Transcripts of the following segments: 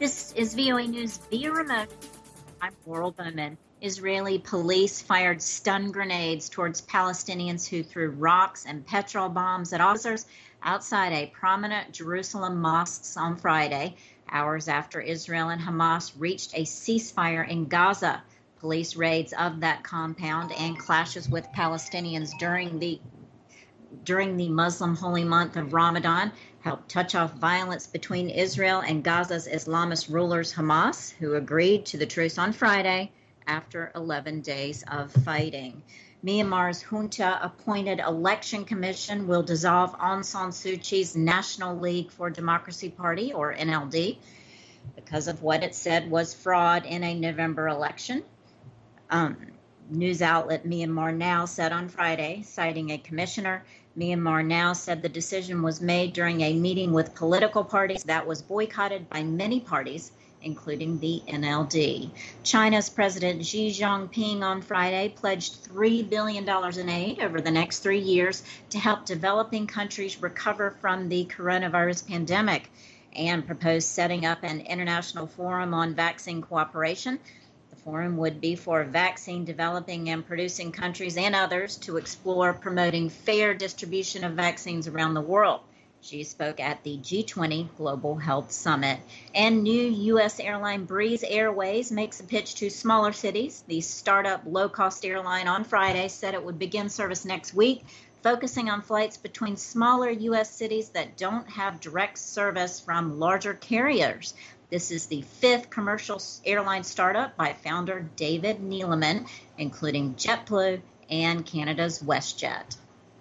This is VOA News via remote. I'm Laurel Bowman. Israeli police fired stun grenades towards Palestinians who threw rocks and petrol bombs at officers outside a prominent Jerusalem mosque on Friday, hours after Israel and Hamas reached a ceasefire in Gaza. Police raids of that compound and clashes with Palestinians during the Muslim holy month of Ramadan helped touch off violence between Israel and Gaza's Islamist rulers Hamas, who agreed to the truce on Friday after 11 days of fighting. Myanmar's junta-appointed election commission will dissolve Aung San Suu Kyi's National League for Democracy Party, or NLD, because of what it said was fraud in a November election. News outlet Myanmar Now said on Friday, citing a commissioner, Myanmar Now said the decision was made during a meeting with political parties that was boycotted by many parties, including the NLD. China's President Xi Jinping on Friday pledged $3 billion in aid over the next 3 years to help developing countries recover from the coronavirus pandemic and proposed setting up an international forum on vaccine cooperation. The forum would be for vaccine developing and producing countries and others to explore promoting fair distribution of vaccines around the world. She spoke at the G20 Global Health Summit. And new U.S. airline Breeze Airways makes a pitch to smaller cities. The startup low-cost airline on Friday said it would begin service next week, focusing on flights between smaller U.S. cities that don't have direct service from larger carriers. This is the fifth commercial airline startup by founder David Neeleman, including JetBlue and Canada's WestJet.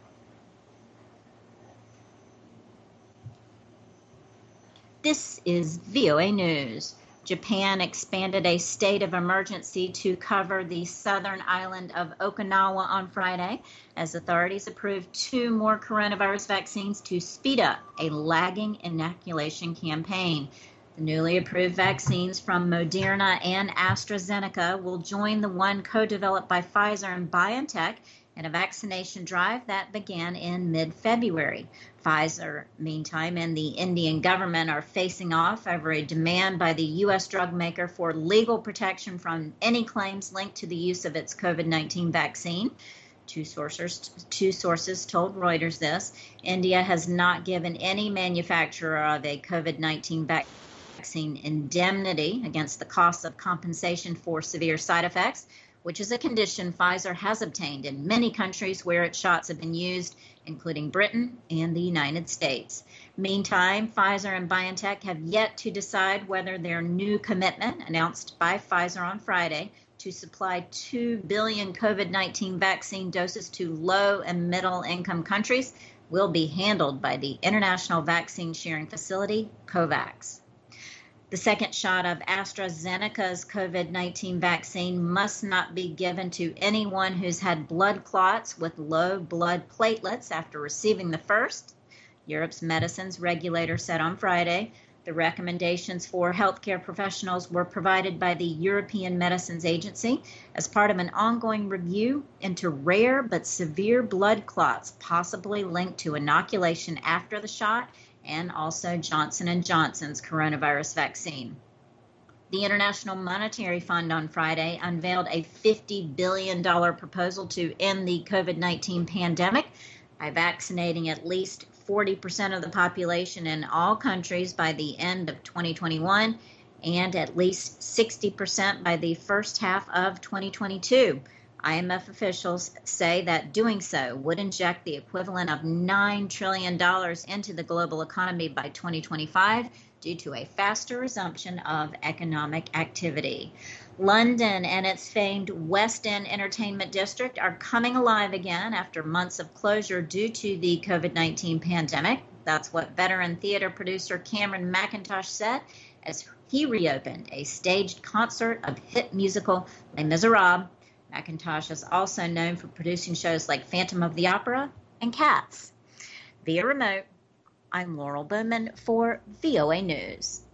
This is VOA News. Japan expanded a state of emergency to cover the southern island of Okinawa on Friday as authorities approved 2 more coronavirus vaccines to speed up a lagging inoculation campaign. The newly approved vaccines from Moderna and AstraZeneca will join the one co-developed by Pfizer and BioNTech in a vaccination drive that began in mid-February. Pfizer, meantime, and the Indian government are facing off over a demand by the U.S. drug maker for legal protection from any claims linked to the use of its COVID-19 vaccine. Two sources told Reuters this. India has not given any manufacturer of a COVID-19 vaccine indemnity against the cost of compensation for severe side effects, which is a condition Pfizer has obtained in many countries where its shots have been used, including Britain and the United States. Meantime, Pfizer and BioNTech have yet to decide whether their new commitment, announced by Pfizer on Friday, to supply 2 billion COVID-19 vaccine doses to low and middle income countries will be handled by the International Vaccine Sharing Facility, COVAX. The second shot of AstraZeneca's COVID-19 vaccine must not be given to anyone who's had blood clots with low blood platelets after receiving the first. Europe's medicines regulator said on Friday the recommendations for healthcare professionals were provided by the European Medicines Agency as part of an ongoing review into rare but severe blood clots possibly linked to inoculation after the shot and also Johnson & Johnson's coronavirus vaccine. The International Monetary Fund on Friday unveiled a $50 billion proposal to end the COVID-19 pandemic by vaccinating at least 40% of the population in all countries by the end of 2021 and at least 60% by the first half of 2022. IMF officials say that doing so would inject the equivalent of $9 trillion into the global economy by 2025 due to a faster resumption of economic activity. London and its famed West End Entertainment District are coming alive again after months of closure due to the COVID-19 pandemic. That's what veteran theater producer Cameron Mackintosh said as he reopened a staged concert of hit musical Les Miserables. Mackintosh is also known for producing shows like Phantom of the Opera and Cats. Via remote, I'm Laurel Bowman for VOA News.